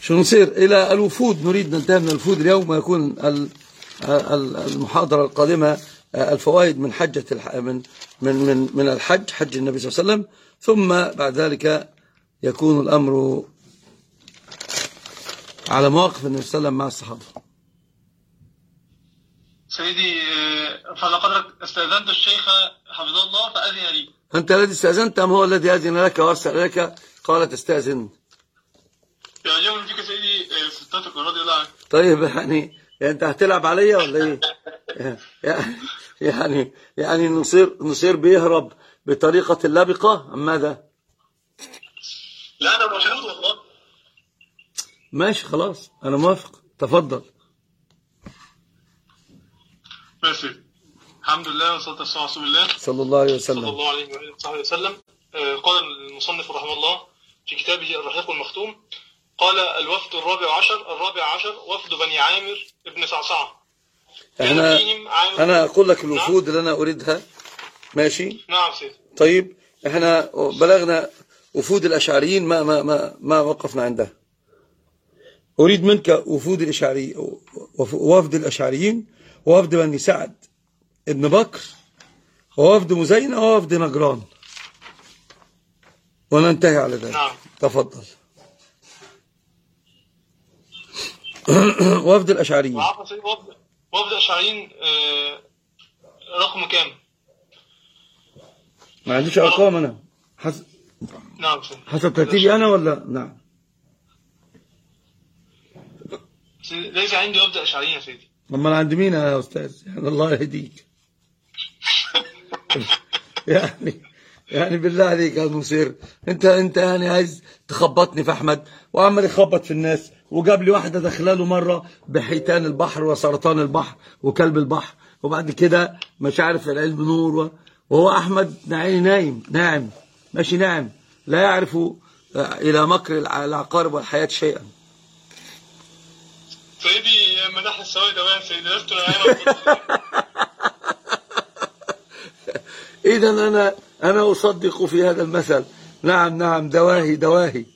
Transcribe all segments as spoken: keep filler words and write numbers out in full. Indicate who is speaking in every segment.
Speaker 1: شو نصير إلى الوفود؟ نريد ننتهي من الوفود اليوم ويكون المحاضرة القادمة الفوائد من حجة من من من من الحج، حج النبي صلى الله عليه وسلم، ثم بعد ذلك يكون الأمر على مواقف النبي صلى الله عليه وسلم مع الصحابة.
Speaker 2: سيدي فلقد استأذنت الشيخ حفظه الله فأذن لي.
Speaker 1: أنت الذي استأذنت أم هو الذي أذن لك وأرسل لك قال تستأذن؟
Speaker 2: يعجبني فيك سيدي ستاتك رضي الله عنك.
Speaker 1: طيب يعني أنت هتلعب عليا ولا إيه؟ يعني يعني نصير نصير بيهرب بطريقة اللبقة أم ماذا؟
Speaker 2: لا أنا موافق والله.
Speaker 1: ماشي خلاص أنا موافق، تفضل.
Speaker 2: ماشي. الحمد لله والصلاة والسلام على رسول الله
Speaker 1: صلى الله عليه وسلم.
Speaker 2: صلى الله عليه وآله وسلم. قال المصنف رحمه الله في كتابه الرحيق المختوم، قال الوفد الرابع عشر الرابع عشر وفد بني عامر ابن صعصعة.
Speaker 1: أنا أنا أقول لك الوفود نعم. اللي أنا أريدها. ماشي.
Speaker 2: نعم سيدي.
Speaker 1: طيب إحنا بلغنا وفود الأشعريين ما ما ما ما وقفنا عندها. أريد منك وفود الأشعري وفد الأشعريين ووفد بني سعد ابن بكر ووفد مزينة ووفد نجران وننتهي على ذلك.
Speaker 2: نعم.
Speaker 1: تفضل. وفد الأشعريين.
Speaker 2: وفد الأشعريين رقم كام؟
Speaker 1: ما عنديش أرقام أنا حسب.
Speaker 2: نعم
Speaker 1: حسب ترتيبي أنا ولا نعم؟
Speaker 2: ليس عندي وفد أشعريين يا سيدي.
Speaker 1: أما أنا عند مين يا أستاذ؟ يعني الله يهديك. يعني يعني بالله عليك يا مصير، انت انت يعني عايز تخبطني في احمد وعمال يخبط في الناس، وجاب لي واحده دخلاله مره بحيتان البحر وسرطان البحر وكلب البحر، وبعد كده مش عارف العلم نور، وهو احمد نعيني نايم ناعم ماشي ناعم لا يعرف الى مكر العقارب والحياه شيئا.
Speaker 2: سيدي مدح السواد وين سيدي لست انا.
Speaker 1: إذا أنا أنا أصدق في هذا المثل. نعم نعم دواهي دواهي.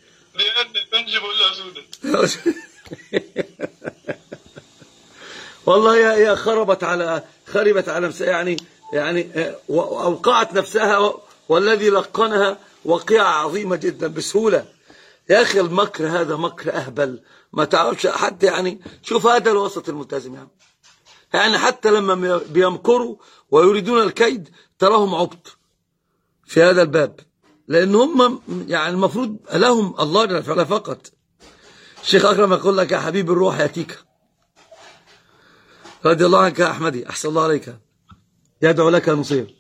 Speaker 1: والله يا يا خربت على خربت على نفسها، يعني يعني أوقعت نفسها، والذي لقنها وقيعة عظيمة جدا بسهولة. يا أخي المكر هذا مكر أهبل ما تعرفش حتى. يعني شوف هذا الوسط الملتزم يعني يعني حتى لما بيمكروا ويريدون الكيد تراهم عبط في هذا الباب، لأن هم يعني المفروض لهم الله جل وعلا فقط. الشيخ أكرم يقول لك يا حبيب الروح يأتيك رضي الله عنك يا أحمدي، أحسن الله عليك، يدعو لك نصير.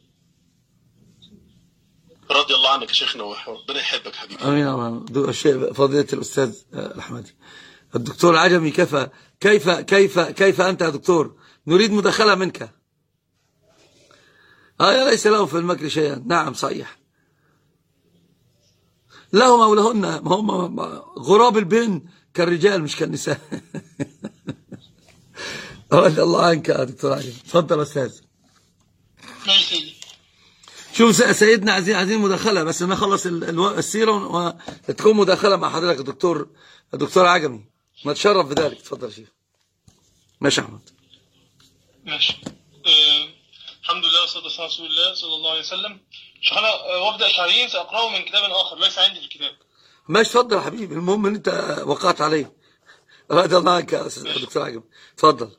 Speaker 2: رضي الله عنك يا شيخنا وربنا يحبك حبيبي.
Speaker 1: امين امين. فضيلة الاستاذ الاحمدي الدكتور العجمي، كيف كيف كيف كيف انت يا دكتور؟ نريد مداخلة منك. اه ليس لهم في المكر شيئا. نعم صحيح، لهم او لهن، ما هم غراب البين كالرجال مش كالنساء. رضي الله عنك يا دكتور عجمي. تفضل يا استاذ. شوف سيدنا عايزين عايزين مداخله، بس نخلص السيره وتكون مداخله مع حضرتك الدكتور الدكتور عجمي، نتشرف بذلك. تفضل يا شيخ. ماشي احمد.
Speaker 2: ماشي. أه الحمد لله والصلاه والسلام على رسول الله صلى الله عليه وسلم. شيخنا وفد اشعريين ساقراه من كتاب اخر ليس عندي في الكتاب.
Speaker 1: ماشي اتفضل يا حبيبي، المهم ان انت وقعت عليه. رضي الله عنك يا دكتور عجمي. اتفضل.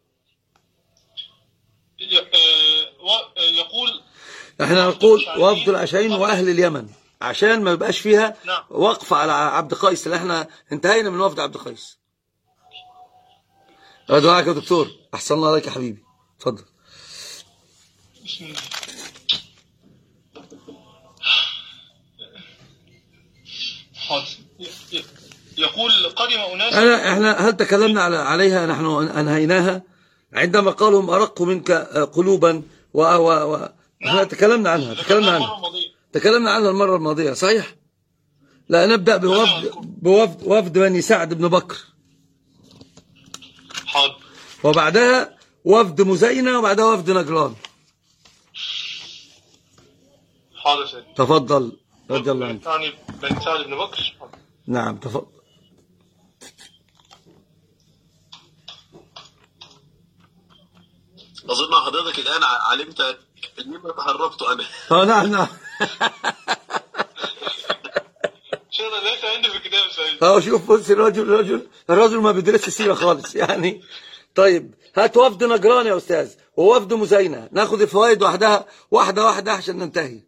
Speaker 2: يقول
Speaker 1: احنا نقول وفد الأشعريين واهل اليمن عشان ما يبقاش فيها وقف على عبد قيس، اللي احنا انتهينا من وفد عبد قيس. رضي الله عنك يا دكتور، احسن الله عليك يا حبيبي. اتفضل.
Speaker 2: بسم الله. حاضر. يقول قدم اناس.
Speaker 1: انا احنا هل تكلمنا على عليها؟ نحن انهيناها عندما قالوا هم ارق منك قلوبا و و و احنا تكلمنا عنها تكلمنا عنها تكلمنا عنها المرة الماضية صحيح. لا نبدأ بوفد بوفد وفد بني سعد بن بكر.
Speaker 2: حاضر.
Speaker 1: وبعدها وفد مزينة وبعدها وفد نجران.
Speaker 2: حاضر سيدي.
Speaker 1: تفضل رضي الله عنك.
Speaker 2: يعني بني سعد بن بكر.
Speaker 1: نعم تفضل.
Speaker 3: أظن حضرتك الآن علمت لما تهربت أنا.
Speaker 1: اه نعم نعم.
Speaker 2: شيخنا ليس عندي في الكتاب سعيد.
Speaker 1: اه شوف بص الرجل الرجل الرجل ما بيدرسش سيرة خالص يعني. طيب هات وفد نجران يا أستاذ ووفد مزينة، ناخد الفوائد وحدها واحدة واحدة عشان ننتهي.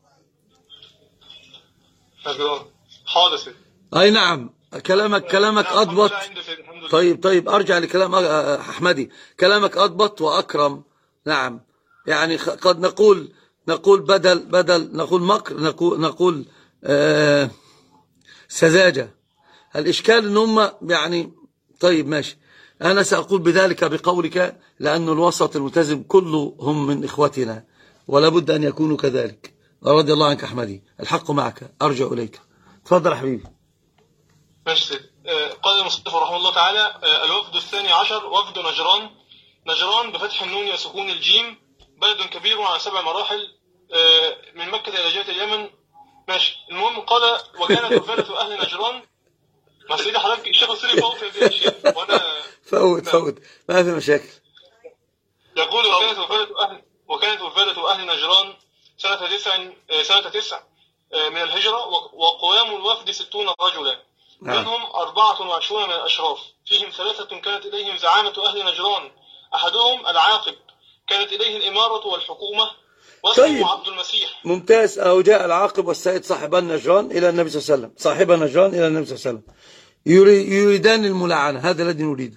Speaker 2: نجران حاضر سيدي.
Speaker 1: أي نعم كلامك كلامك
Speaker 2: نعم
Speaker 1: أضبط. طيب طيب أرجع لكلام أحمدي، كلامك أضبط وأكرم. نعم يعني قد نقول نقول بدل بدل نقول مكر، نقول نقول آه سذاجة. الإشكال إن هم يعني طيب ماشي، أنا سأقول بذلك بقولك لأن الوسط الملتزم كله هم من إخوتنا ولا بد أن يكونوا كذلك. رضي الله عنك أحمدي، الحق معك، أرجع إليك. تفضل يا حبيبي.
Speaker 2: ماشي سيدي. قال المصنف رحمه الله تعالى: الوفد الثاني عشر وفد نجران. نجران بفتح النون وسكون الجيم، بلد كبير على سبع مراحل من مكة إلى جهة اليمن. ماشي. المهم قال: وكانت وفادة أهل نجران. ما سيدي حضرتك الشيخ السوري فوق في هذه الأشياء وأنا
Speaker 1: فوت فوت ما في مشاكل.
Speaker 2: يقول: وكانت وفادة أهل وكانت وفادة أهل نجران سنة تسع سنة تسع من الهجرة، وقوام الوفد ستون رجلا، منهم أربعة وعشرون من الأشراف، فيهم ثلاثة كانت إليهم زعامة أهل نجران، أحدهم العاقب كانت إليه الإمارة والحكومة واسمه طيب. عبد المسيح.
Speaker 1: ممتاز. أو جاء العاقب والسيد صاحب نجران إلى النبي صلى الله عليه وسلم، صاحب نجران إلى النبي صلى الله عليه وسلم، يريدان الملاعنة، هذا الذي نريده.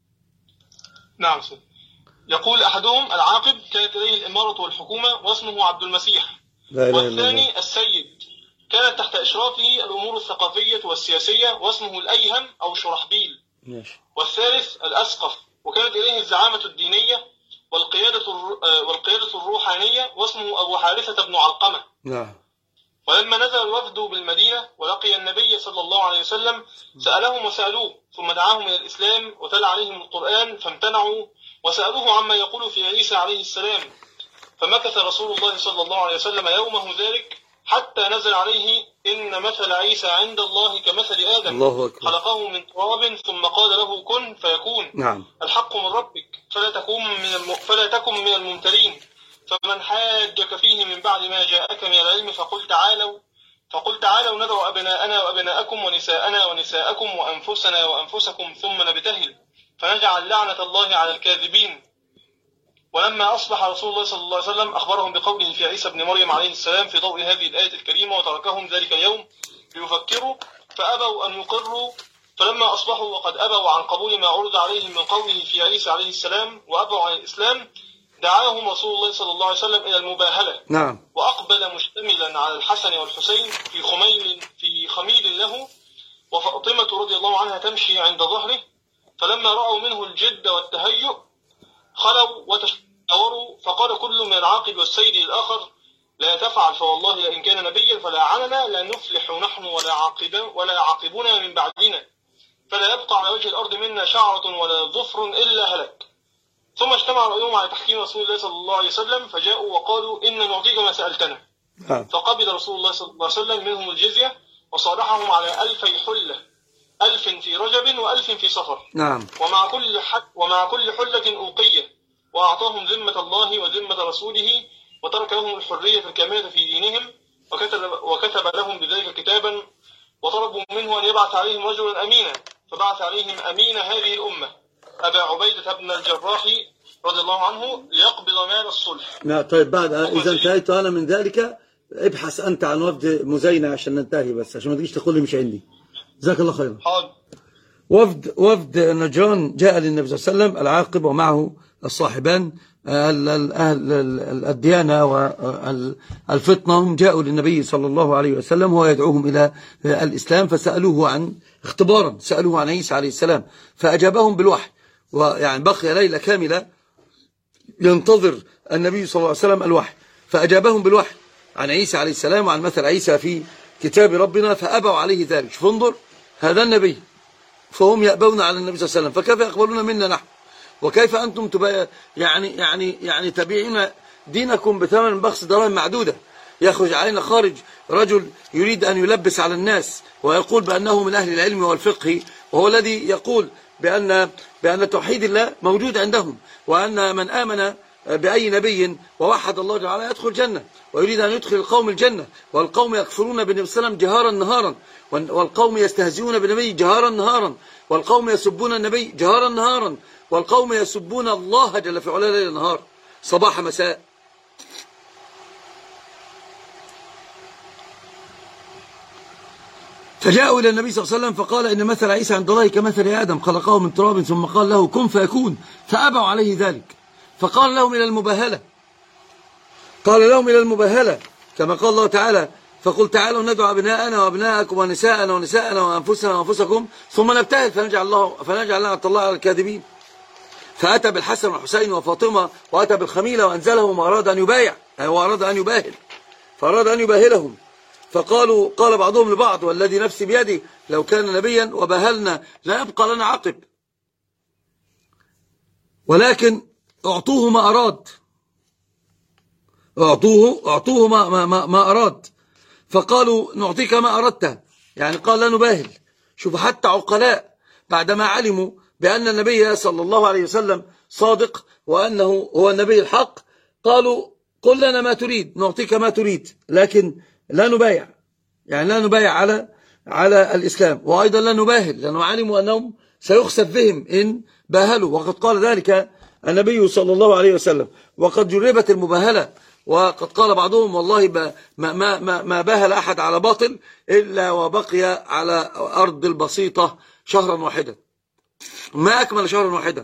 Speaker 2: نعم سيدي. يقول: أحدهم العاقب كانت إليه الإمارة والحكومة واسمه عبد المسيح، والثاني السيد كانت تحت إشرافه الأمور الثقافية والسياسية واسمه الأيهم أو شرحبيل. ماشي. والثالث الأسقف وكانت إليه الزعامة الدينية والقيادة والقيادة الروحانية واسمه أبو حارثة بن علقمة. نعم. ولما نزل الوفد بالمدينة ولقي النبي صلى الله عليه وسلم سألهم وسألوه، ثم دعاهم إلى الإسلام وتلا عليهم القرآن فامتنعوا، وسألوه عما يقول في عيسى عليه السلام، فمكث رسول الله صلى الله عليه وسلم يومه ذلك حتى نزل عليه: إن مثل عيسى عند الله كمثل آدم، الله أكبر. خلقه من تراب ثم قال له كن فيكون. نعم. الحق من ربك فلا تكن من الم... فلا تكن من الممترين، فمن حاجك فيه من بعد ما جاءك من العلم فقل تعالوا فقل تعالوا ندعو أبناءنا وأبناءكم ونساءنا ونساءكم وأنفسنا وأنفسكم ثم نبتهل فنجعل لعنة الله على الكاذبين. ولما أصبح رسول الله صلى الله عليه وسلم أخبرهم بقوله في عيسى بن مريم عليه السلام في ضوء هذه الآية الكريمة، وتركهم ذلك اليوم ليفكروا فأبوا أن يقروا. فلما أصبحوا وقد أبوا عن قبول ما عرض عليهم من قوله في عيسى عليه السلام وأبوا عن الإسلام، دعاهم رسول الله صلى الله عليه وسلم إلى المباهلة. نعم. وأقبل مشتملا على الحسن والحسين في خميل في خميل له، وفاطمة رضي الله عنها تمشي عند ظهره. فلما رأوا منه الجد والتهيؤ خلوا وتشاوروا، فقال كل من العاقب والسيد الآخر: لا تفعل، فوالله لئن كان نبيا فلا عننا لا نفلح نحن ولا عاقب ولا عاقبنا من بعدنا، فلا يبقى على وجه الأرض منا شعرة ولا ظفر إلا هلك. ثم اجتمع رأيهم على تحكيم رسول الله صلى الله عليه وسلم، فجاءوا وقالوا: إن نعطيك ما سألتنا. فقبل رسول الله صلى الله عليه وسلم منهم الجزية، وصالحهم على ألفي حلة، ألف في رجب وألف في صفر. نعم. ومع كل حد ومع كل حلة أوقية، وأعطاهم ذمة الله وذمة رسوله، وترك لهم الحرية الكاملة في دينهم، وكتب, وكتب لهم بذلك كتابا، وطلبوا منه أن يبعث عليهم رجلا أمينا، فبعث عليهم أمين هذه الأمة أبا عبيدة بن الجراح رضي الله عنه ليقبض مال الصلح. لا طيب بعد إذا انتهيت أنا من ذلك ابحث أنت عن وفد مزينة عشان ننتهي، بس عشان ما تجيش تقول لي مش عندي. جزاك الله خيرا. حاضر. وفد وفد نجران جاء للنبي صلى الله عليه وسلم العاقب ومعه الصاحبان أهل الديانة والفطنة، هم جاءوا للنبي صلى الله عليه وسلم وهو يدعوهم إلى الإسلام، فسألوه عن اختبارا، سألوه عن عيسى عليه السلام فأجابهم بالوحي، ويعني بقي ليلة كاملة ينتظر النبي صلى الله عليه وسلم الوحي، فأجابهم بالوحي عن عيسى عليه السلام وعن مثل عيسى في كتاب ربنا، فأبوا عليه ذلك. شوف انظر، هذا النبي فهم يأبون على النبي صلى الله عليه وسلم، فكيف يقبلون منا نحن؟ وكيف أنتم تبا يعني يعني يعني تبيعون دينكم بثمن بخس دراهم معدودة؟ يخرج علينا خارج رجل يريد أن يلبس على الناس ويقول بأنه من أهل العلم والفقه
Speaker 1: وهو الذي يقول بأن, بأن توحيد الله موجود عندهم، وأن من آمن بأي نبي ووحد الله جل وعلا يدخل الجنة، ويريد أن يدخل القوم الجنة، والقوم يكفرون بالنبي صلى الله عليه وسلم جهارا نهارا، والقوم يستهزئون بالنبي جهارا نهارا، والقوم يسبون النبي جهارا نهارا، والقوم يسبون الله جل في علاه ليل نهار صباح مساء. فجاءوا إلى النبي صلى الله عليه وسلم فقال إن مثل عيسى عند الله كمثل آدم خلقه من تراب ثم قال له كن فيكون، فأبوا عليه ذلك، فقال لهم إلى المباهلة قال لهم إلى المباهلة كما قال الله تعالى فقل تعالوا ندعو أبناءنا وأبناءكم ونساءنا ونساءنا وأنفسنا وأنفسكم ثم نبتهل فنجعل الله فنجعل لعنة الله على الكاذبين. فأتى بالحسن والحسين وفاطمة وأتى بالخميلة وأنزلهم وأراد أن يبايع وأراد أن يباهل فأراد أن يباهلهم. فقالوا قال بعضهم لبعض والذي نفسي بيدي لو كان نبيا وباهلنا لا يبقى لنا عقب، ولكن أعطوه ما أراد أعطوه أعطوه ما, ما, ما أراد فقالوا نعطيك ما أردت، يعني قال لا نباهل. شوف حتى عقلاء بعدما علموا بأن النبي صلى الله عليه وسلم صادق وأنه هو النبي الحق قالوا قل لنا ما تريد نعطيك ما تريد، لكن لا نبايع، يعني لا نبايع على على الإسلام، وأيضا لا نباهل لأنه علموا أنهم سيخسف بهم إن باهلوا، وقد قال ذلك النبي صلى الله عليه وسلم. وقد جربت المباهلة، وقد قال بعضهم والله ما, ما, ما, ما باهل أحد على باطل إلا وبقي على أرض البسيطة شهرا واحدا، ما أكمل شهرا واحدا.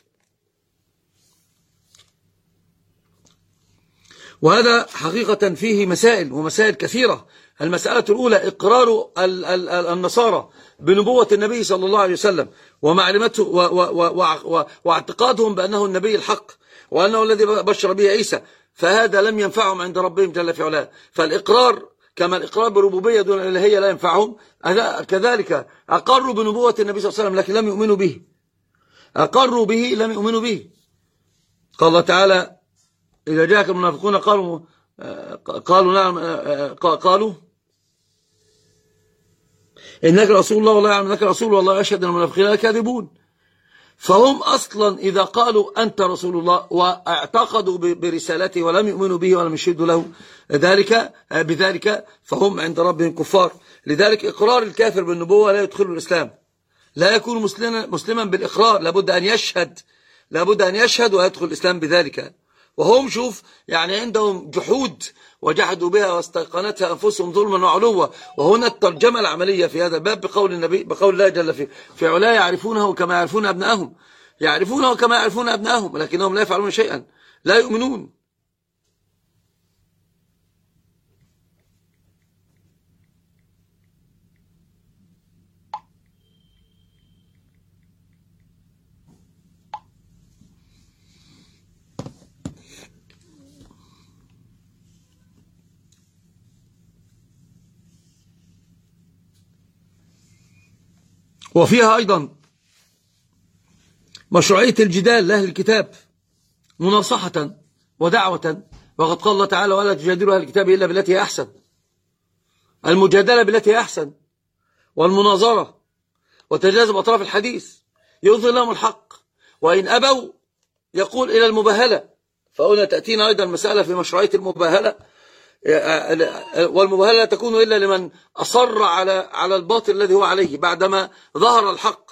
Speaker 1: وهذا حقيقة فيه مسائل ومسائل كثيرة. المسألة الأولى إقرار النصارى بنبوة النبي صلى الله عليه وسلم ومعلمته واعتقادهم بأنه النبي الحق وأنه الذي بشر به عيسى، فهذا لم ينفعهم عند ربهم جل في علاه. فالإقرار كما الإقرار بربوبية دون الإلهية لا ينفعهم، كذلك أقروا بنبوة النبي صلى الله عليه وسلم لكن لم يؤمنوا به، أقروا به لم يؤمنوا به. قال الله تعالى إذا جاءك المنافقون قالوا قالوا نعم قالوا إنك رسول الله والله يعلم إنك رسول والله يشهد أن المنافقين لكاذبون. فهم أصلا إذا قالوا أنت رسول الله واعتقدوا برسالته ولم يؤمنوا به ولم يشهدوا له ذلك بذلك فهم عند ربهم كفار. لذلك إقرار الكافر بالنبوة لا يدخل الإسلام، لا يكون مسلما مسلما بالإقرار، لابد أن يشهد لابد أن يشهد ويدخل الإسلام بذلك. وهم شوف يعني عندهم جحود وجحدوا بها واستيقنتها أنفسهم ظلما وعلوا. وهنا الترجمة العملية في هذا الباب بقول النبي بقول الله جل في في علاه يعرفونه كما يعرفون أبنائهم، يعرفونه كما يعرفون أبنائهم ولكنهم لا يفعلون شيئا، لا يؤمنون. وفيها أيضا مشروعية الجدال لأهل الكتاب مناصحة ودعوة، وقد قال الله تعالى ولا تجادلوا أهل الكتاب إلا بالتي هي أحسن. المجادلة بالتي هي أحسن والمناظرة وتجاذب أطراف الحديث يظهر لهم الحق، وإن أبوا يقول إلى المباهلة. فهنا تأتينا أيضا مسألة في مشروعية المباهلة، والمباهلة لا تكون إلا لمن أصر على على الباطل الذي هو عليه بعدما ظهر الحق.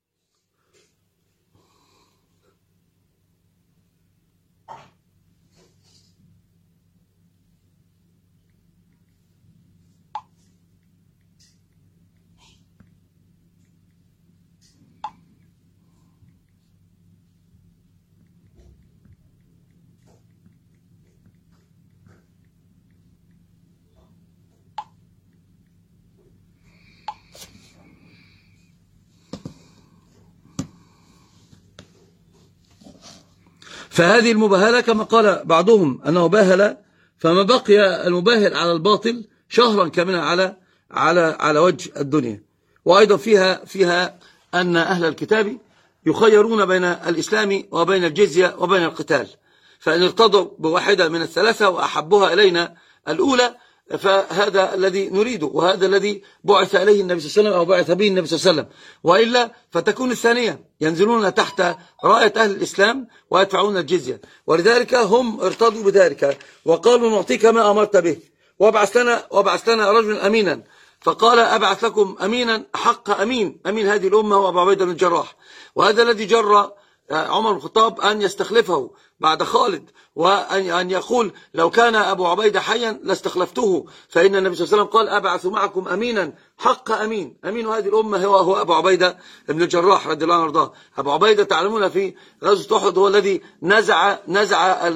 Speaker 1: فهذه المباهلة كما قال بعضهم أنه باهل، فما بقي المباهل على الباطل شهرا كاملا على على على وجه الدنيا. وأيضا فيها فيها أن أهل الكتاب يخيرون بين الإسلام وبين الجزية وبين القتال، فإن ارتضوا بواحدة من الثلاثة وأحبها إلينا الأولى فهذا الذي نريده، وهذا الذي بعث إليه النبي صلى الله عليه وسلم أو بعث به النبي صلى الله عليه وسلم. وإلا فتكون الثانية، ينزلون تحت راية أهل الإسلام ويدفعون الجزية. ولذلك هم ارتضوا بذلك وقالوا نعطيك ما أمرت به، وابعث لنا, وابعث لنا رجلا أمينا. فقال أبعث لكم أمينا حق أمين، أمين هذه الأمة هو أبو عبيدة بن الجراح. وهذا الذي جرى عمر بن الخطاب أن يستخلفه بعد خالد، وأن يقول لو كان أبو عبيدة حيا لاستخلفته، فإن النبي صلى الله عليه وسلم قال أبعث معكم أمينا حق أمين. أمين هذه الأمة هو, هو أبو عبيدة بن الجراح رضي الله عنه وارضاه. أبو عبيدة تعلمون في غزوة أحد هو الذي نزع نزع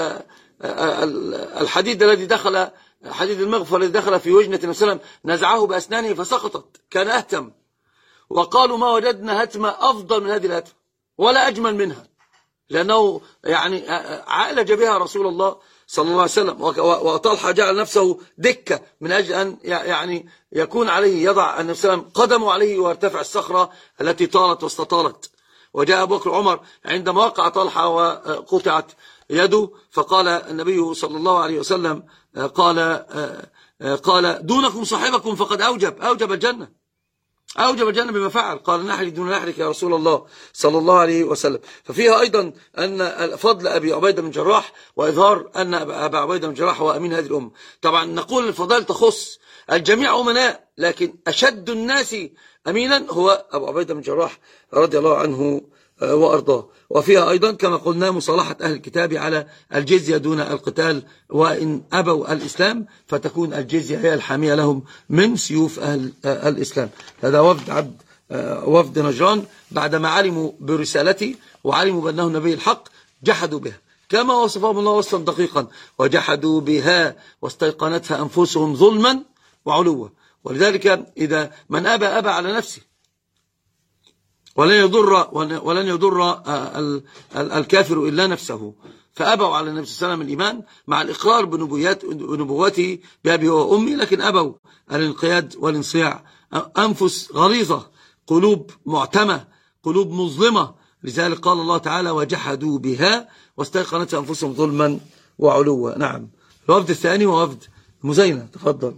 Speaker 1: الحديد الذي دخل، حديد المغفر الذي دخل في وجنة النبي صلى الله عليه وسلم، نزعه بأسنانه فسقطت، كان أهتم. وقالوا ما وجدنا هتمة أفضل من هذه الهتمة ولا أجمل منها، لأنه يعني عالج بها رسول الله صلى الله عليه وسلم. وطلحة جعل نفسه دكة من أجل أن يعني يكون عليه، يضع النبي صلى الله عليه وسلم قدمه عليه وارتفع الصخرة التي طالت واستطالت. وجاء أبو بكر عمر عندما وقع طلحة وقطعت يده، فقال النبي صلى الله عليه وسلم قال قال دونكم صاحبكم فقد أوجب أوجب الجنة أوجب الجنة بما فعل. قال نحري دون نحرك يا رسول الله صلى الله عليه وسلم. ففيها أيضا أن فضل أبي عبيدة بن جراح وإظهار أن أبا عبيدة بن جراح هو أمين هذه الأمة. طبعا نقول الفضائل تخص الجميع أمناء، لكن أشد الناس أمينا هو أبو عبيدة بن جراح رضي الله عنه وأرضاه. وفيها أيضا كما قلنا مصالحة أهل الكتاب على الجزية دون القتال، وإن أبوا الإسلام فتكون الجزية هي الحامية لهم من سيوف أهل الإسلام. هذا وفد عبد وفد نجران بعدما علموا برسالته وعلموا بأنه نبي الحق جحدوا بها كما وصفهم الله وصفا دقيقا، وجحدوا بها واستيقنتها أنفسهم ظلما وعلوا. ولذلك إذا من أبى أبى على نفسه، ولن يضر ولن يضر الكافر إلا نفسه. فأبوا على النبي صلى الله عليه وسلم الإيمان مع الإقرار بنبوته بأبي وأمي، لكن أبوا الانقياد والانصياع. أنفس غليظة، قلوب معتمة، قلوب مظلمة. لذلك قال الله تعالى وجحدوا بها واستيقنت أنفسهم ظلما وعلوا. نعم. الوفد الثاني هو وفد مزينة. تفضل.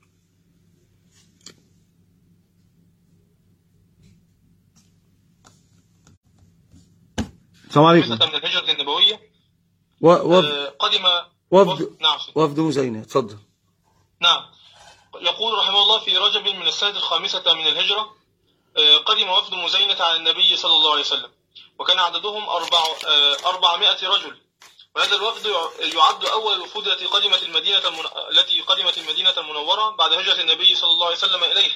Speaker 1: السلام عليكم.
Speaker 2: من الهجرة النبوية
Speaker 1: وفد
Speaker 2: قدم
Speaker 1: وفد
Speaker 2: نعم
Speaker 1: وفد مزينة. تفضل.
Speaker 2: نعم. يقول رحمه الله في رجب من السنة الخامسة من الهجرة قدم وفد مزينة على النبي صلى الله عليه وسلم، وكان عددهم أربع أربعمائة رجل. وهذا الوفد يعد أول الوفود التي قدمت المدينة المن... التي قدمت المدينة المنورة بعد هجرة النبي صلى الله عليه وسلم إليه.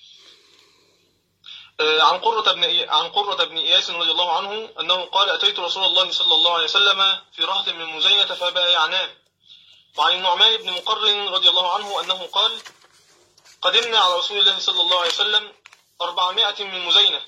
Speaker 2: عن قرة بن عن قرة بن إياس رضي الله عنه أنه قال أتيت رسول الله صلى الله عليه وسلم في رهط من مزينة فبايعناه. وعن النعمان بن مقرن رضي الله عنه أنه قال قدمنا على رسول الله صلى الله عليه وسلم أربعمائة من مزينة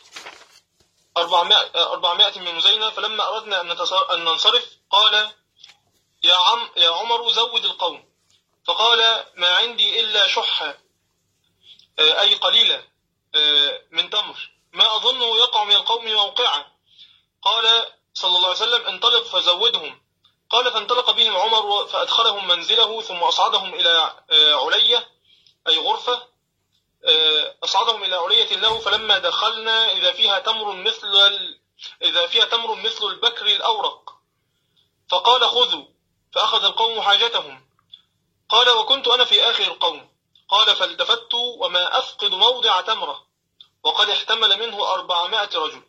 Speaker 2: أربعمائة من مزينة فلما أردنا أن ننصرف قال يا عم يا عمر زود القوم. فقال ما عندي إلا شحة أي قليلة من تمر ما أظنه يقع من القوم موقعا. قال صلى الله عليه وسلم انطلق فزودهم. قال فانطلق بهم عمر فأدخلهم منزله ثم أصعدهم إلى علية أي غرفة أصعدهم إلى علية له. فلما دخلنا إذا فيها تمر مثل إذا فيها تمر مثل البكر الأورق. فقال خذوا. فأخذ القوم حاجتهم. قال وكنت أنا في آخر القوم. قال فالتفت وما أفقد موضع تمرة وقد احتمل منه أربعمائة رجل.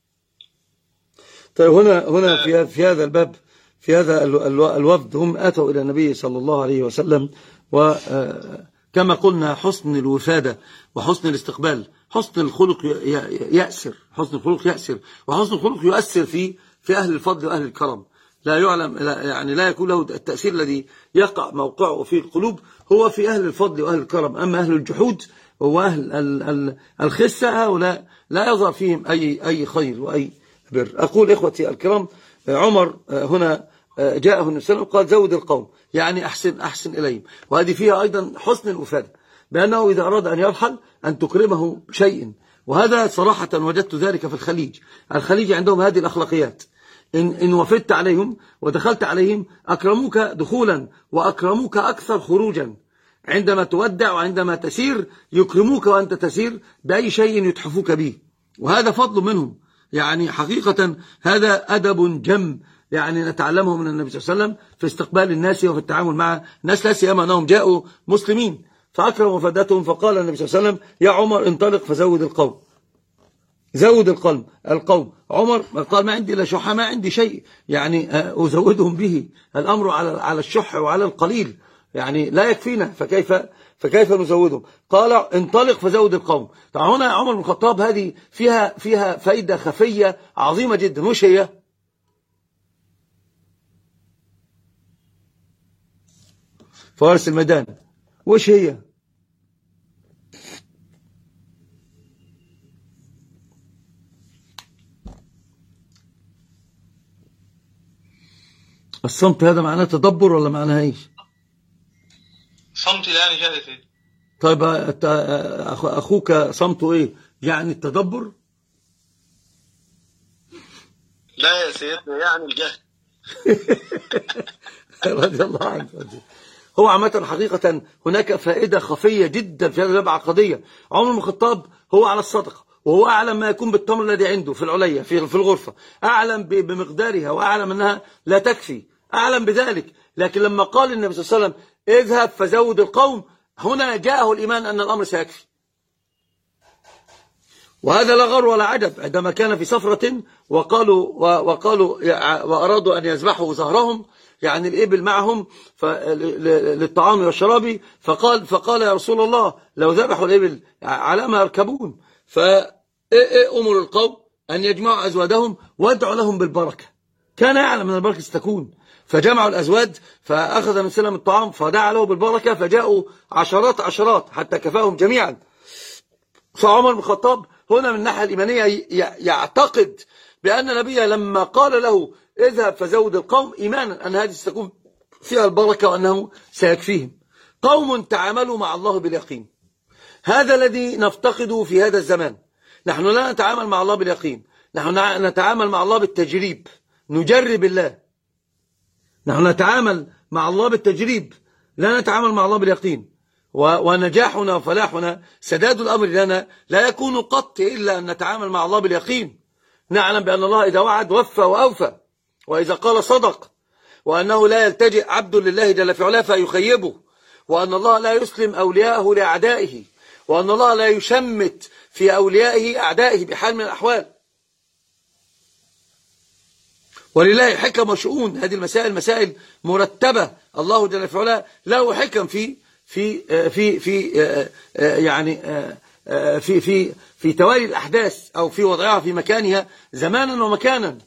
Speaker 1: طيب هنا هنا في في هذا الباب في هذا الوفد هم أتوا إلى النبي صلى الله عليه وسلم، وكما قلنا حسن الوفادة وحسن الاستقبال، حسن الخلق يأسر حسن الخلق يأسر وحسن الخلق يؤثر في في أهل الفضل وأهل الكرم. لا يعلم لا يعني لا يكون له التأثير الذي يقع موقعه في القلوب هو في أهل الفضل وأهل الكرم. أما أهل الجحود وأهل الخسة هؤلاء لا يظهر فيهم أي أي خير وأي بر. أقول إخوتي الكرام، عمر هنا جاءه النبي صلى الله عليه وسلم قال زود القوم، يعني أحسن أحسن إليهم. وهذه فيها أيضا حسن الوفادة، بأنه إذا أراد أن يرحل أن تكرمه شيء. وهذا صراحة وجدت ذلك في الخليج. الخليج عندهم هذه الأخلاقيات، إن, إن وفدت عليهم ودخلت عليهم أكرموك دخولا وأكرموك أكثر خروجا. عندما تودع وعندما تسير يكرموك وأنت تسير بأي شيء يتحفوك به، وهذا فضل منهم. يعني حقيقة هذا أدب جم يعني نتعلمه من النبي صلى الله عليه وسلم في استقبال الناس وفي التعامل مع الناس، لا سيما أنهم جاءوا مسلمين فأكرموا وفدتهم. فقال النبي صلى الله عليه وسلم يا عمر انطلق فزود القوم، زود القوم القوم عمر قال ما عندي إلا شح، ما عندي شيء يعني أزودهم به، الأمر على على الشح وعلى القليل يعني لا يكفينا، فكيف فكيف نزودهم؟ قال انطلق فزود القوم. طبعا هنا عمر بن الخطاب هذه فيها فيها فائدة خفية عظيمة جدا، وش هي؟ فارس الميدان، وش هي؟ الصمت هذا معناه تدبر ولا معناه ايش؟
Speaker 2: صمت لا نهاية فيه.
Speaker 1: طيب اخوك صمته ايه؟ يعني التدبر؟
Speaker 3: لا يا سيدنا يعني الجهل.
Speaker 1: رضي الله عنه. هو عامة حقيقة هناك فائدة خفية جدا في هذا الباب عقدية. عمر بن الخطاب هو على الصدقة، وهو أعلم ما يكون بالتمر الذي عنده في العليا في الغرفة، أعلم بمقدارها وأعلم أنها لا تكفي، أعلم بذلك. لكن لما قال النبي صلى الله عليه وسلم اذهب فزود القوم، هنا جاءه الإيمان أن الأمر سيكفي. وهذا لا غر ولا عجب عندما كان في سفرة وقالوا وقالوا وأرادوا أن يذبحوا ظهرهم، يعني الإبل معهم للطعام والشراب، فقال فقال يا رسول الله لو ذبحوا الإبل على ما يركبون، فأمر القوم أن يجمعوا أزوادهم وادعوا لهم بالبركة. كان يعلم أن البركة ستكون، فجمعوا الأزواد فأخذ من سلم الطعام فدعا له بالبركة، فجاءوا عشرات عشرات حتى كفاهم جميعا. فعمر بن الخطاب هنا من الناحية الإيمانية يعتقد بأن النبي لما قال له اذهب فزود القوم إيمانا أن هذه ستكون فيها البركة وأنه سيكفيهم. قوم تعاملوا مع الله باليقين، هذا الذي نفتقده في هذا الزمان. نحن لا نتعامل مع الله باليقين، نحن نتعامل مع الله بالتجريب، نجرب الله. نحن نتعامل مع الله بالتجريب، لا نتعامل مع الله باليقين. ونجاحنا وفلاحنا سداد الأمر لنا لا يكون قط إلا أن نتعامل مع الله باليقين. نعلم بأن الله إذا وعد وفى وأوفى، وإذا قال صدق، وأنه لا يلتجئ عبد لله جل في علاه فيخيبه، وأن الله لا يسلم أولياءه لأعدائه، وأن الله لا يشمت في أوليائه أعدائه بحال من الأحوال. ولله حكم وشؤون، هذه المسائل مسائل مرتبة، الله جل في علاه له حكم في في في في يعني في في في توالي الأحداث أو في وضعها في مكانها زمانا ومكانا.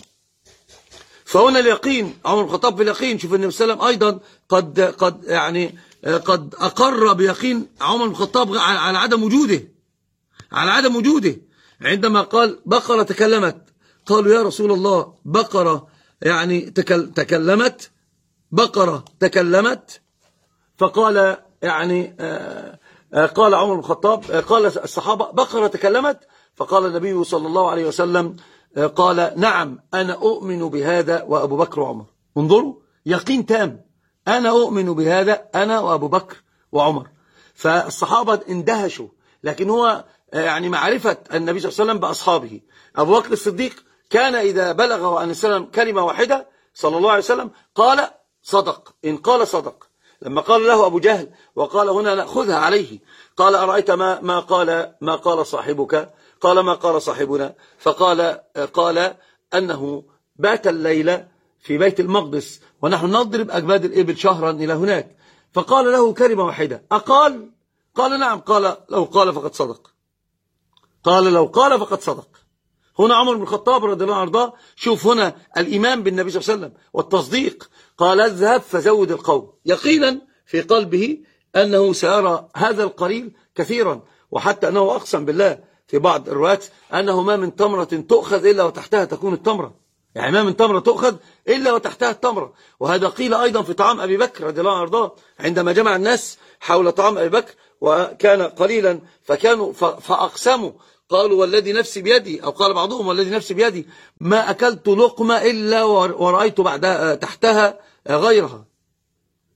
Speaker 1: فهنا اليقين، عمر بن الخطاب باليقين. شوف النبي صلى الله عليه وسلم أيضا قد قد يعني قد أقر بيقين عمر بن الخطاب على عدم وجوده، على عدم وجوده عندما قال بقرة تكلمت، قالوا يا رسول الله بقرة يعني تكلمت، بقرة تكلمت، فقال يعني آآ آآ قال عمر بن الخطاب، قال الصحابة بقرة تكلمت، فقال النبي صلى الله عليه وسلم قال نعم أنا أؤمن بهذا وأبو بكر وعمر. انظروا يقين تام، أنا أؤمن بهذا أنا وأبو بكر وعمر. فالصحابة اندهشوا، لكن هو يعني معرفة النبي صلى الله عليه وسلم بأصحابه. أبو بكر الصديق كان إذا بلغه عن السلام كلمة واحدة صلى الله عليه وسلم قال صدق، إن قال صدق. لما قال له أبو جهل وقال هنا نأخذها عليه، قال أرأيت ما ما قال ما قال صاحبك؟ قال ما قال صاحبنا؟ فقال قال أنه بات الليلة في بيت المقدس ونحن نضرب أجباد الإبل شهرا إلى هناك. فقال له كلمة واحدة أقال؟ قال نعم. قال لو قال فقد صدق، قال لو قال فقد صدق. هنا عمر بن الخطاب رضي الله عنه، شوف هنا الإيمان بالنبي صلى الله عليه وسلم والتصديق. قال اذهب فزود القوم، يقينا في قلبه أنه سيرى هذا القليل كثيرا، وحتى أنه أقسم بالله في بعض الروايات أنه ما من تمرة تؤخذ إلا وتحتها تكون التمرة، يعني ما من تمرة تؤخذ إلا وتحتها التمرة. وهذا قيل أيضا في طعام أبي بكر رضي الله عنه، عندما جمع الناس حول طعام أبي بكر وكان قليلا فكانوا فأقسموا، قالوا والذي نفسي بيدي، أو قال بعضهم والذي نفسي بيدي ما أكلت لقمة إلا ورأيت بعدها تحتها غيرها.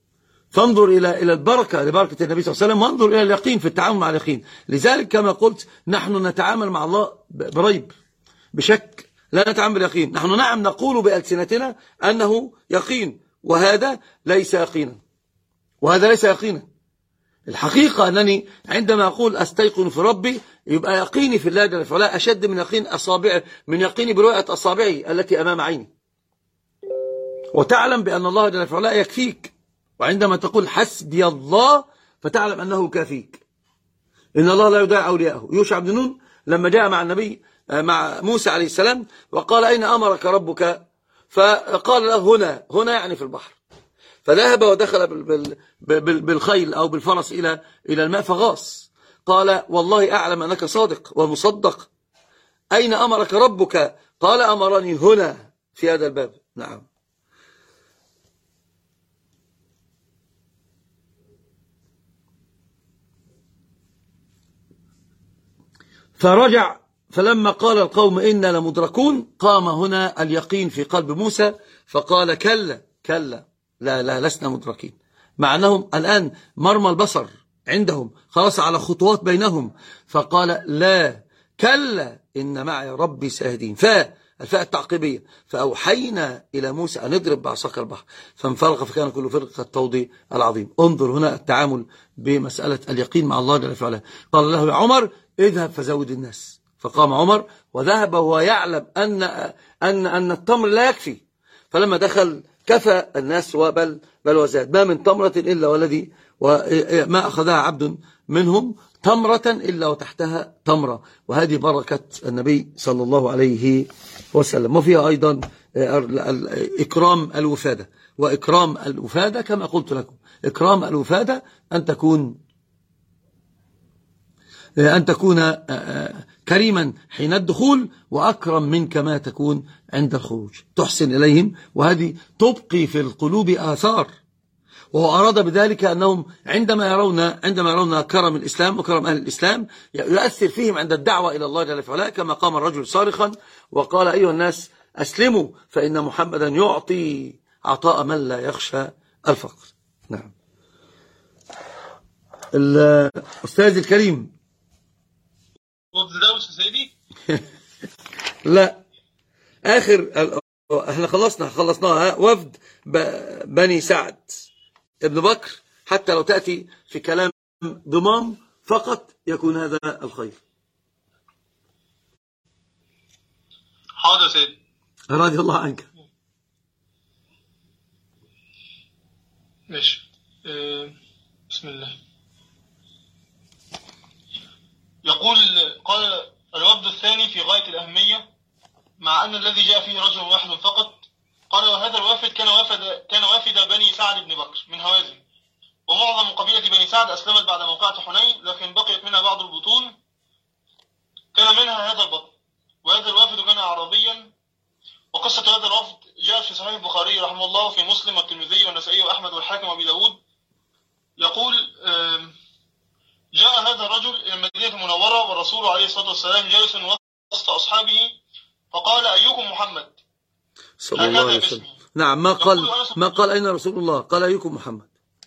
Speaker 1: فانظر إلى إلى البركة لبركة النبي صلى الله عليه وسلم، وانظر إلى اليقين في التعامل مع اليقين. لذلك كما قلت نحن نتعامل مع الله بريب، بشك، لا نتعامل باليقين. نحن نعم نقول بألسنتنا أنه يقين، وهذا ليس يقينا، وهذا ليس يقينا. الحقيقة أنني عندما أقول أستيقن في ربي يبقى يقيني في الله جل وعلا أشد من يقين أصابعي، من يقيني برؤية أصابعي التي أمام عيني. وتعلم بأن الله جل وعلا يكفيك، وعندما تقول حسبي الله فتعلم أنه كافيك. إن الله لا يضيع أولياءه. يوشع بن نون لما جاء مع النبي مع موسى عليه السلام وقال أين أمرك ربك؟ فقال له هنا، هنا يعني في البحر. فذهب ودخل بالخيل أو بالفرس إلى إلى الماء فغاص. قال والله أعلم أنك صادق ومصدق، أين أمرك ربك؟ قال أمرني هنا في هذا الباب. نعم. فرجع، فلما قال القوم إنا لمدركون قام هنا اليقين في قلب موسى فقال كلا كلا، لا لا لسنا مدركين. مع أنهم الآن مرمى البصر عندهم، خلاص على خطوات بينهم، فقال لا كلا إن معي ربي سيهدين. فالفاء التعقيبية، فأوحينا إلى موسى أن اضرب بعصاك البحر فانفلق فكان كل فرق كالطود العظيم. انظر هنا التعامل بمسألة اليقين مع الله جل وعلا. قال له يا عمر اذهب فزود الناس، فقام عمر وذهب وهو يعلم أن أن أن التمر لا يكفي، فلما دخل كفى الناس وبل بل وزاد. ما من تمرة إلا والذي وما أخذها عبد منهم تمرة إلا وتحتها تمرة، وهذه بركة النبي صلى الله عليه وسلم. وفيها أيضا إكرام الوفادة، وإكرام الوفادة كما قلت لكم، إكرام الوفادة أن تكون أن تكون كريما حين الدخول، وأكرم منك ما تكون عند الخروج، تحسن إليهم، وهذه تبقي في القلوب آثار. وهو أراد بذلك أنهم عندما يرون عندما يرون كرم الإسلام وكرم أهل الإسلام يؤثر فيهم عند الدعوة إلى الله جل وعلا، كما قام الرجل صارخا وقال أيها الناس أسلموا فإن محمدا يعطي عطاء من لا يخشى الفقر. نعم. الأستاذ الكريم
Speaker 2: وفد دوس سيدي
Speaker 1: لا آخر احنا خلصنا خلصناها وفد بني سعد ابن بكر، حتى لو تأتي في كلام ضمام فقط يكون هذا الخير.
Speaker 2: حاضر سيدي
Speaker 1: رضي الله عنك.
Speaker 2: ماشي. اه بسم الله. يقول قال الوفد الثاني في غاية الأهمية، مع أن الذي جاء فيه رجل واحد فقط. قال وهذا الوافد كان وافد كان وافد بني سعد بن بكر من هوازن، ومعظم قبيلة بني سعد أسلمت بعد موقعة حنين، لكن بقيت منها بعض البطون، كان منها هذا البطن. وهذا الوافد كان أعرابيا. وقصة هذا الوفد جاءت في صحيح البخاري رحمه الله وفي مسلم والترمذي والنسائي وأحمد والحاكم وأبي داود. يقول جاء هذا الرجل إلى المدينة المنورة والرسول عليه الصلاة والسلام جالس وسط أصحابه، فقال أيكم محمد
Speaker 1: صلى الله عليه وسلم. نعم. ما قال ما قال أين رسول الله؟ قال أيكم محمد.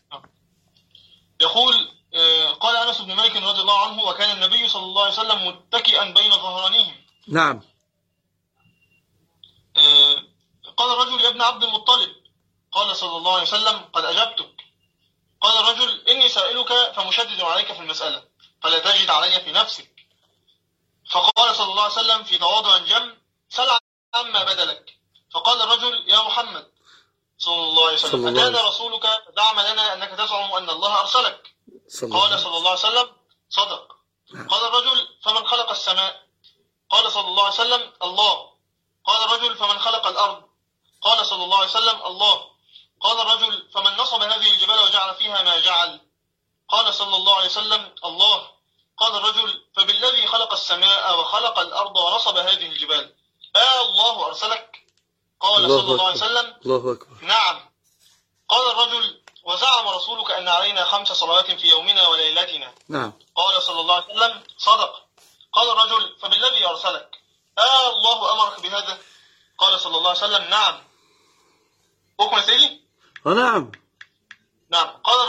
Speaker 2: يقول قال أنس بن مالك رضي الله عنه وكان النبي صلى الله عليه وسلم متكئا بين ظهرانيهم.
Speaker 1: نعم.
Speaker 2: قال الرجل يا ابن عبد المطلب، قال صلى الله عليه وسلم قد أجبتك. قال الرجل إني سائلك فمشدد عليك في المسألة فلا تجد علي في نفسك. فقال صلى الله عليه وسلم في تواضع جم سل عما بدلك. فقال الرجل يا محمد صلى الله عليه وسلم أكان رسولك زعم لنا أنك تزعم أن الله أرسلك؟ قال صلى الله عليه وسلم صدق. قال الرجل فمن خلق السماء؟ قال صلى الله عليه وسلم الله. قال الرجل فمن خلق الأرض؟ قال صلى الله عليه وسلم الله. قال الرجل فمن نصب هذه الجبال وجعل فيها ما جعل؟ قال صلى الله عليه وسلم الله. قال الرجل فبالذي خلق السماء وخلق الأرض ونصب هذه الجبال آه الله أرسلك؟ قال صلى الله عليه وسلم
Speaker 1: الله أكبر.
Speaker 2: نعم. قال الرجل وزعم رسولك أن علينا خمس صلوات في يومنا وليلتنا؟
Speaker 1: نعم.
Speaker 2: قال صلى الله عليه وسلم صدق. قال الرجل فبالذي أرسلك آه الله أمرك بهذا؟ قال صلى الله عليه وسلم نعم. أكمل سيدي؟
Speaker 1: نعم.
Speaker 2: نعم. قال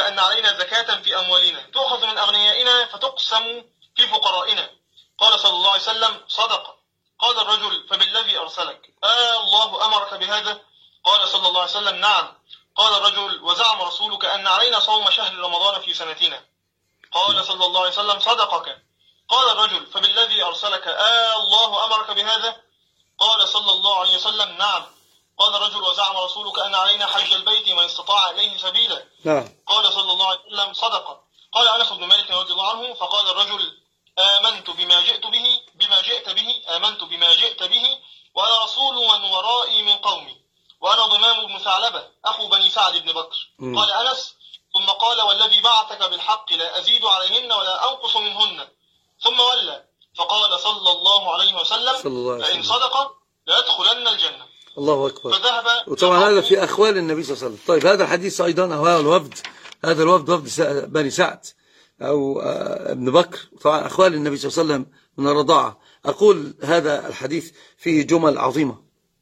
Speaker 2: أن علينا زكاة في أموالنا تؤخذ من أغنيائنا فتقسم في فقرائنا. قال صلى الله عليه وسلم صدق. قال الرجل فبالذي أرسلك آه الله أمرك بهذا؟ قال صلى الله عليه وسلم نعم. قال الرجل وزعم رسولك أن علينا صوم شهر رمضان في سنتنا. قال صلى الله عليه وسلم صدقك. قال الرجل فبالذي أرسلك آه الله أمرك بهذا؟ قال صلى الله عليه وسلم نعم. قال الرجل وزعم رسولك أن علينا حج البيت من استطاع إليه سبيلا.
Speaker 1: نعم.
Speaker 2: قال صلى الله عليه وسلم صدق. قال أنس بن مالك رضي الله عنه فقال الرجل آمنت بما جئت به بما جئت به آمنت بما جئت به وأنا رسول من ورائي من قومي وأنا ضمام بن ثعلبة أخو بني سعد بن بكر. م. قال أنس ثم قال والذي بعثك بالحق لا أزيد عليهن ولا أنقص منهن. ثم ولى فقال صلى الله عليه وسلم فإن صدق ليدخلن الجنة.
Speaker 1: الله أكبر.
Speaker 2: فذهب
Speaker 1: وطبعا هذا في أخوال النبي صلى الله عليه وسلم. طيب هذا الحديث أيضا هو الوفد، هذا الوفد وفد بني سعد أو ابن بكر، طبعا أخوال النبي صلى الله عليه وسلم من الرضاعة. أقول هذا الحديث فيه جمل عظيمة.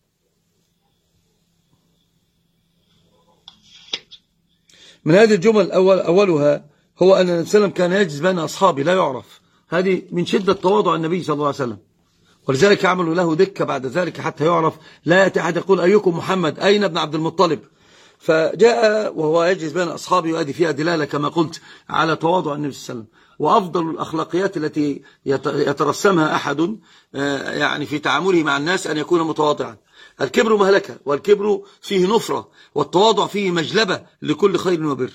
Speaker 1: من هذه الجمل أول أولها هو أن النبي صلى الله عليه وسلم كان يجلس بين أصحابه لا يعرف، هذه من شدة تواضع النبي صلى الله عليه وسلم، ولذلك عملوا له دكة بعد ذلك حتى يعرف، لا يأتي أحد يقول أيكم محمد أين ابن عبد المطلب، فجاء وهو يجلس بين أصحابه، وهذه فيها دلالة كما قلت على تواضع النبي صلى الله عليه وسلم. وأفضل الأخلاقيات التي يترسمها أحد يعني في تعامله مع الناس أن يكون متواضعا. الكبر مهلكة، والكبر فيه نفرة، والتواضع فيه مجلبة لكل خير وبر.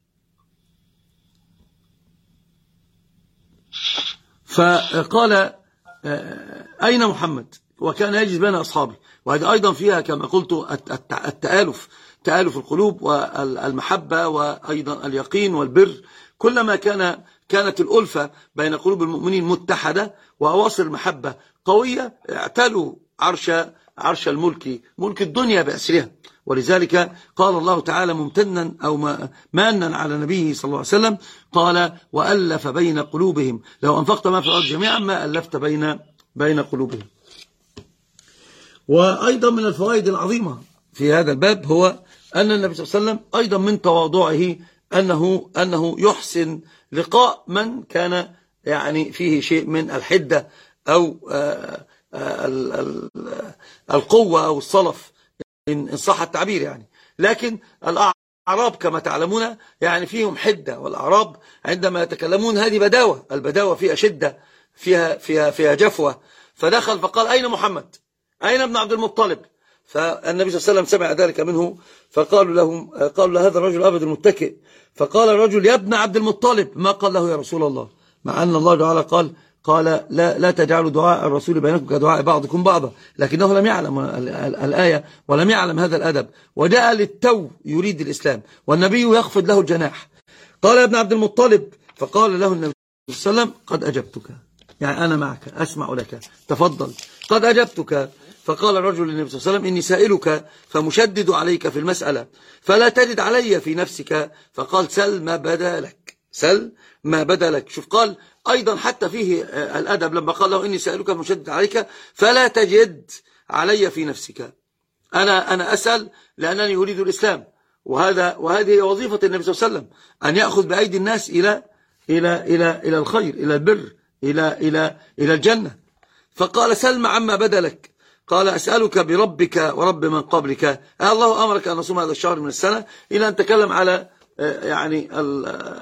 Speaker 1: فقال أين محمد، وكان يجلس بين أصحابه، وهذا أيضا فيها كما قلت التآلف، تآلف القلوب والمحبة وأيضا اليقين والبر. كلما كان كانت الألفة بين قلوب المؤمنين متحدة وأواصر المحبة قوية اعتلوا عرش عرش الملك، ملك الدنيا بأسرها. ولذلك قال الله تعالى ممتنا أو مانا على نبيه صلى الله عليه وسلم، قال وألف بين قلوبهم لو أنفقت ما في الأرض جميعا ما ألفت بين بين قلوبهم. وأيضا من الفوائد العظيمة في هذا الباب هو أن النبي صلى الله عليه وسلم أيضا من تواضعه أنه أنه يحسن لقاء من كان يعني فيه شيء من الحدة أو القوة أو الصلف إن صح التعبير يعني. لكن الأعراب كما تعلمون يعني فيهم حدة، والأعراب عندما يتكلمون هذه بداوة، البداوة فيها شدة، فيها فيها فيها جفوة. فدخل فقال أين محمد أين ابن عبد المطلب؟ فالنبي صلى الله عليه وسلم سمع ذلك منه، فقالوا لهم قالوا لهذا الرجل أبد المتكئ، فقال الرجل يا ابن عبد المطلب، ما قال له يا رسول الله، مع أن الله تعالى قال قال لا, لا تجعلوا دعاء الرسول بينكم كدعاء بعضكم بعضا، لكنه لم يعلم الآية ولم يعلم هذا الأدب، وجاء للتو يريد الإسلام والنبي يخفض له الجناح. قال يا ابن عبد المطلب، فقال له النبي صلى الله عليه وسلم قد أجبتك، يعني أنا معك أسمع لك، تفضل قد أجبتك. فقال الرجل للنبي صلى الله عليه وسلم إني سائلك فمشدد عليك في المسألة فلا تجد علي في نفسك. فقال سل ما بدا لك، سل ما بدا لك. شوف قال أيضا حتى فيه الأدب لما قال له إني سائلك مشدد عليك فلا تجد علي في نفسك، أنا أنا أسأل لأنني أريد الإسلام، وهذا وهذه هي وظيفة النبي صلى الله عليه وسلم، أن يأخذ بأيدي الناس إلى إلى إلى إلى الخير، إلى البر، إلى إلى إلى الجنة. فقال سلم عما بدا لك. قال أسألك بربك ورب من قبلك، أه الله أمرك أن نصوم هذا الشهر من السنة، إلى أن تكلم على يعني ال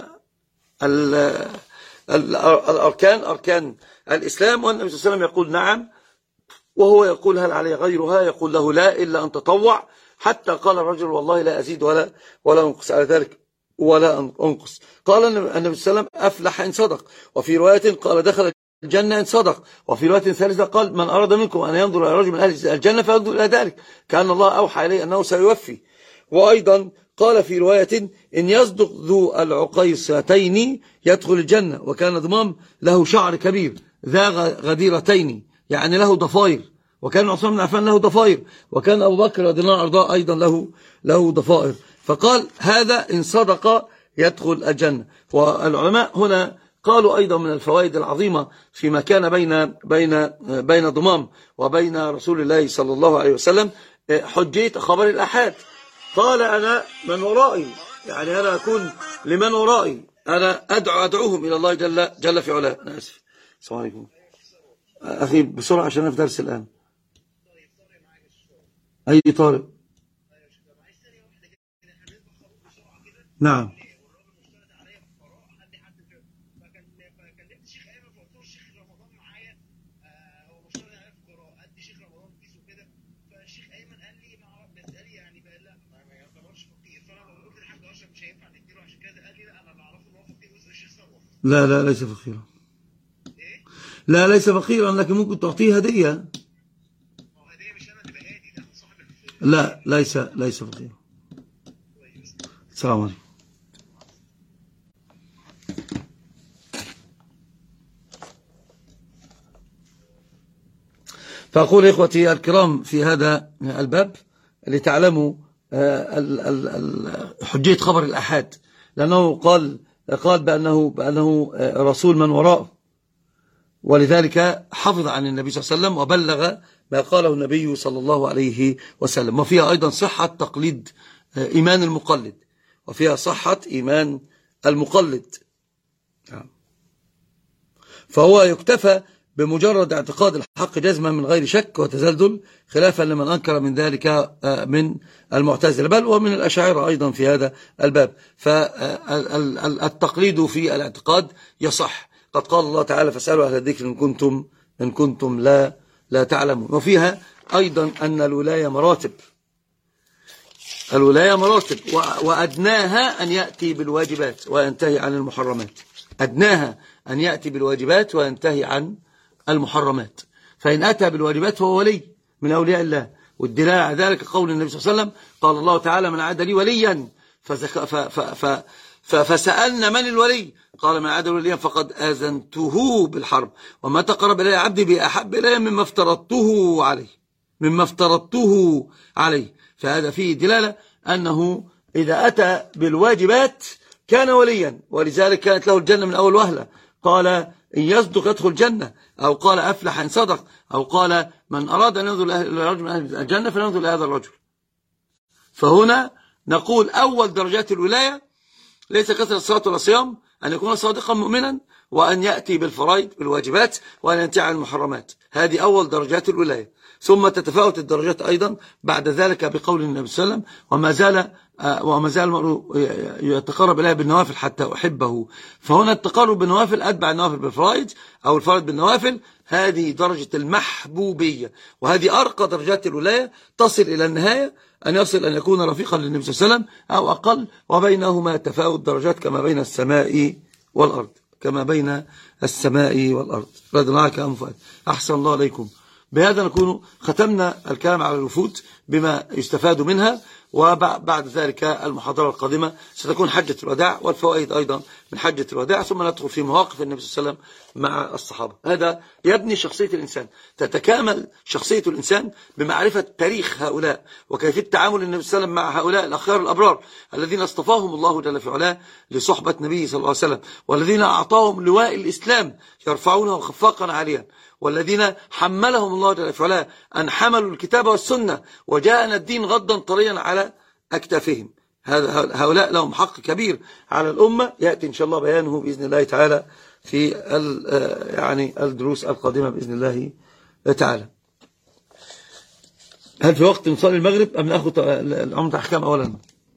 Speaker 1: ال ال الأركان، أركان الإسلام. والنبي صلى الله عليه وسلم يقول نعم، وهو يقول هل علي غيرها؟ يقول له لا إلا أن تطوع. حتى قال الرجل والله لا أزيد ولا ولا أنقص على ذلك ولا أنقص. قال النبي صلى الله عليه وسلم أفلح إن صدق، وفي رواية قال دخل الجنة إن صدق، وفي رواية ثالثة قال من أراد منكم أن ينظر إلى رجل من أهل الجنة فينظر إلى ذلك، كأن الله أوحى إليه أنه سيوفي. وأيضا قال في رواية إن يصدق ذو العقيصتين يدخل الجنة، وكان ضمام له شعر كبير ذا غديرتين، يعني له ضفائر، وكان عثمان بن عفان له ضفائر، وكان أبو بكر رضي الله عنه أرضاه أيضا له له ضفائر. فقال هذا إن صدق يدخل الجنة. والعلماء هنا قالوا أيضا من الفوائد العظيمة فيما كان بين بين بين ضمام وبين رسول الله صلى الله عليه وسلم حجية خبر الأحاد. قال أنا من ورائي يعني أنا أكون لمن ورائي، أنا أدعو أدعوهم إلى الله جل, جل في علاه. أنا آسف. السلام عليكم أخي، بسرعة عشان أنا في درس الآن. أي طارق؟ نعم. لا لا ليس فقيرا. لا ليس فقيرا، لكن ممكن تعطيه هدية. لا ليس ليس فقيرا. السلام عليكم. فأقول إخوتي الكرام في هذا الباب لتعلموا حجية خبر الأحاد، لأنه قال قال بأنه, بأنه رسول من وراءه، ولذلك حفظ عن النبي صلى الله عليه وسلم وبلغ ما قاله النبي صلى الله عليه وسلم. وفيها أيضا صحة تقليد إيمان المقلد، وفيها صحة إيمان المقلد. فهو يكتفى بمجرد اعتقاد الحق جزما من غير شك وتزلزل، خلافا لمن أنكر من ذلك من المعتزلة بل ومن الأشاعرة أيضا في هذا الباب. فالتقليد في الاعتقاد يصح. قد قال الله تعالى فاسألوا أهل الذكر إن كنتم, إن كنتم لا, لا تعلمون. وفيها أيضا أن الولاية مراتب، الولاية مراتب، وأدناها أن يأتي بالواجبات وينتهي عن المحرمات. أدناها أن يأتي بالواجبات وينتهي عن المحرمات. فإن أتى بالواجبات فهو ولي من أولياء الله. والدلالة على ذلك قول النبي صلى الله عليه وسلم قال الله تعالى من عاد لي وليا فسألنا من الولي قال من عاد وليا فقد آذنته بالحرب وما تقرب إلي عبدي بأحب إلي مما افترضته عليه مما افترضته عليه. فهذا فيه دلالة أنه إذا أتى بالواجبات كان وليا، ولذلك كانت له الجنة من أول وهلة. قال إن يصدق يدخل الجنة، أو قال أفلح إن صدق، أو قال من أراد أن ينظر إلى رجل من أهل الجنة فلينظر إلى هذا الرجل. فهنا نقول أول درجات الولاية ليس كثرة الصلاة ولا الصيام، أن يكون صادقا مؤمنا، وأن يأتي بالفرائض بالواجبات، وأن ينتهي عن المحرمات. هذه أول درجات الولاية. ثم تتفاوت الدرجات أيضا بعد ذلك بقول النبي صلى الله عليه وسلم وما زال وما زال المرء يتقرب إليه بالنوافل حتى أحبه. فهنا التقرب بالنوافل أتبع النوافل بالفرائض أو الفرائض بالنوافل، هذه درجة المحبوبية، وهذه أرقى درجات الولاية، تصل إلى النهاية أن يصل أن يكون رفيقا للنبي صلى الله عليه وسلم أو أقل، وبينهما تفاوت درجات كما بين السماء والأرض، كما بين السماء والأرض. رضي الله عنك يا أم فؤاد. أحسن الله عليكم. بهذا نكون ختمنا الكلام على الوفود بما يستفاد منها، وبعد ذلك المحاضرة القادمة ستكون حجة الوداع والفوائد أيضا من حجة الوداع، ثم ندخل في مواقف النبي صلى الله عليه وسلم مع الصحابة. هذا يبني شخصية الإنسان، تتكامل شخصية الإنسان بمعرفة تاريخ هؤلاء وكيفية تعامل النبي صلى الله عليه وسلم مع هؤلاء الأخيار الأبرار الذين اصطفاهم الله جل في علاه لصحبة نبيه صلى الله عليه وسلم، والذين أعطاهم لواء الإسلام يرفعونه خفاقا عاليا، والذين حملهم الله جل في علاه أن حملوا الكتاب والسنة وجاءنا الدين غضا طريا على أكتافهم. هؤلاء لهم حق كبير على الأمة، يأتي إن شاء الله بيانه بإذن الله تعالى في يعني الدروس القادمة بإذن الله تعالى. هل في وقت نصلي المغرب أم نأخذ العمدة أحكام أولا؟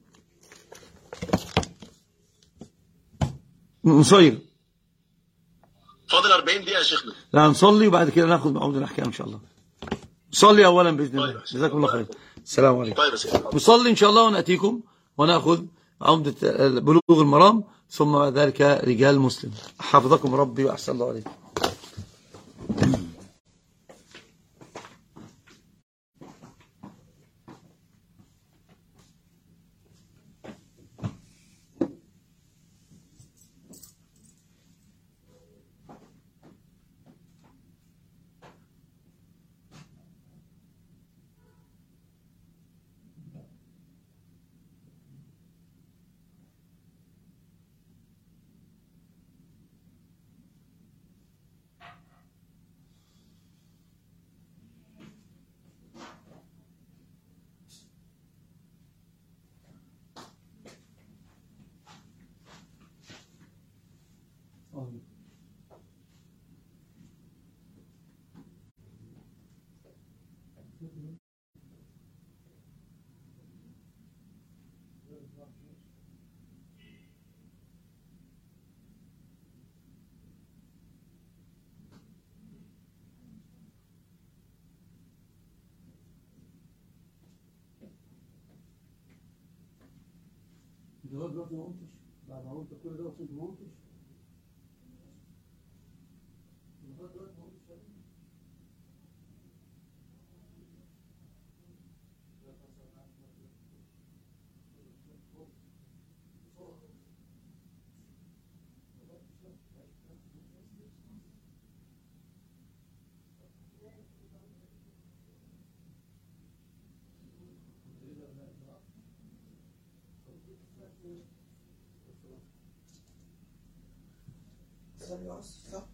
Speaker 1: نصير
Speaker 3: فاضل أربعين دقيقة يا شيخنا.
Speaker 1: لا نصلي وبعد كده ناخذ عمدة الأحكام إن شاء الله. نصلي أولا بإذن الله. جزاكم الله خير. السلام عليكم. نصلي إن شاء الله ونأتيكم ونأخذ عمدة بلوغ المرام، ثم بعد ذلك رجال مسلم. حفظكم ربي وأحسن الله عليكم. دلوقتي دلوقتي ما قمتش بعد ما قلت كل ده وصلت ما قمتش دلوقتي دلوقتي ما قمتش صح.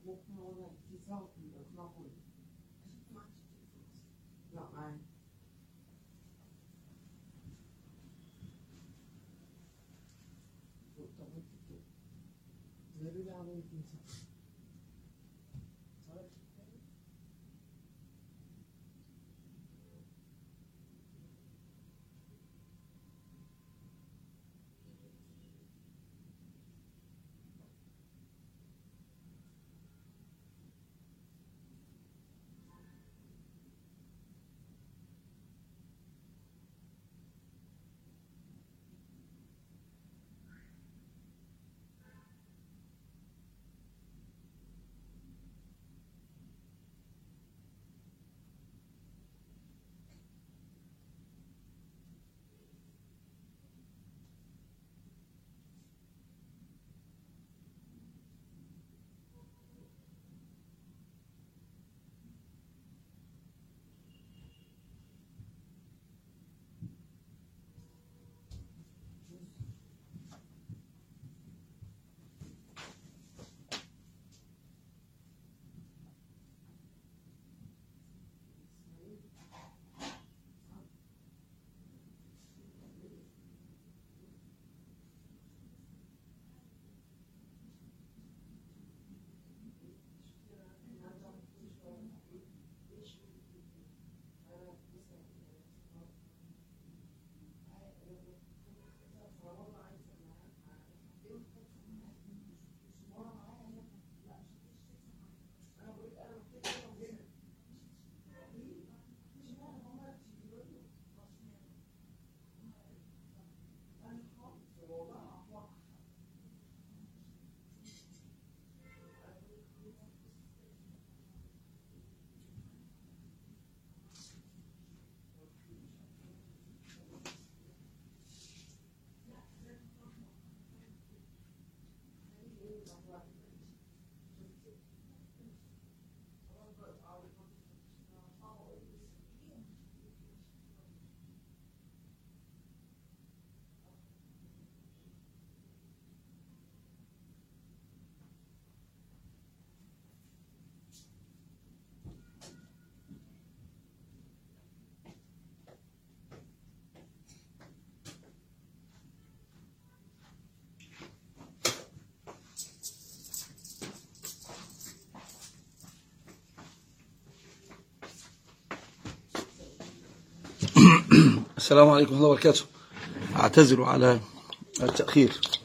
Speaker 1: السلام عليكم ورحمة الله وبركاته. أعتذر على التأخير.